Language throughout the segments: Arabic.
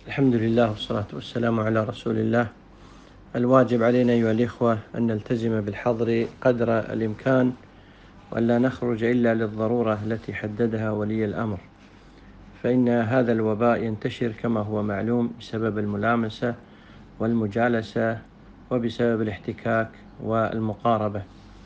الحمد لله والصلاة والسلام على رسول الله. الواجب علينا أيها الإخوة أن نلتزم بالحظر قدر الإمكان، وأن لا نخرج إلا للضرورة التي حددها ولي الأمر، فإن هذا الوباء ينتشر كما هو معلوم بسبب الملامسة والمجالسة وبسبب الاحتكاك والمقاربة.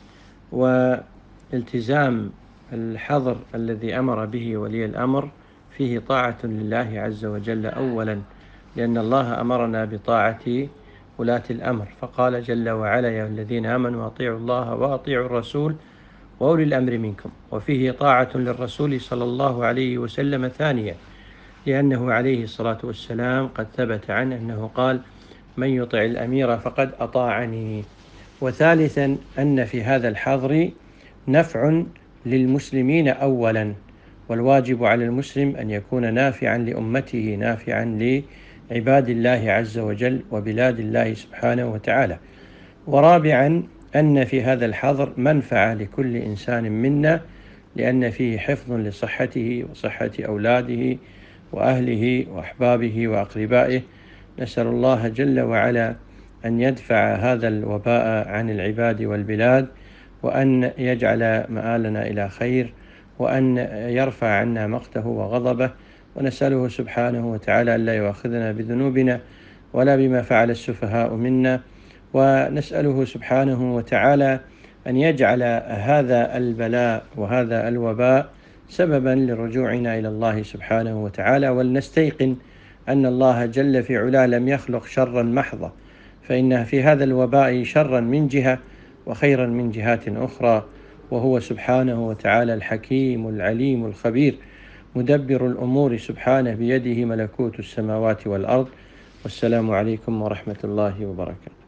والتزام الحظر الذي أمر به ولي الأمر فيه طاعة لله عز وجل أولا، لأن الله أمرنا بطاعة ولاة الأمر، فقال جل وعلا: يا الذين آمنوا أطيعوا الله وأطيعوا الرسول وأولي الأمر منكم. وفيه طاعة للرسول صلى الله عليه وسلم ثانيا، لأنه عليه الصلاة والسلام قد ثبت عنه أنه قال: من يطع الأمير فقد أطاعني. وثالثا أن في هذا الحظر نفع للمسلمين أولا، والواجب على المسلم أن يكون نافعا لأمته، نافعا لعباد الله عز وجل وبلاد الله سبحانه وتعالى. ورابعا أن في هذا الحظر منفعة لكل إنسان منا، لأن فيه حفظ لصحته وصحة أولاده وأهله وأحبابه وأقربائه. نسأل الله جل وعلا أن يدفع هذا الوباء عن العباد والبلاد، وأن يجعل مآلنا إلى خير، وأن يرفع عنا مقته وغضبه. ونسأله سبحانه وتعالى ألا يؤاخذنا بذنوبنا ولا بما فعل السفهاء منا، ونسأله سبحانه وتعالى أن يجعل هذا البلاء وهذا الوباء سببا لرجوعنا إلى الله سبحانه وتعالى. ولنستيقن أن الله جل في علا لم يخلق شرا محضا، فإن في هذا الوباء شرا من جهة وخيرا من جهات أخرى، وهو سبحانه وتعالى الحكيم العليم الخبير مدبر الأمور سبحانه، بيده ملكوت السماوات والأرض. والسلام عليكم ورحمة الله وبركاته.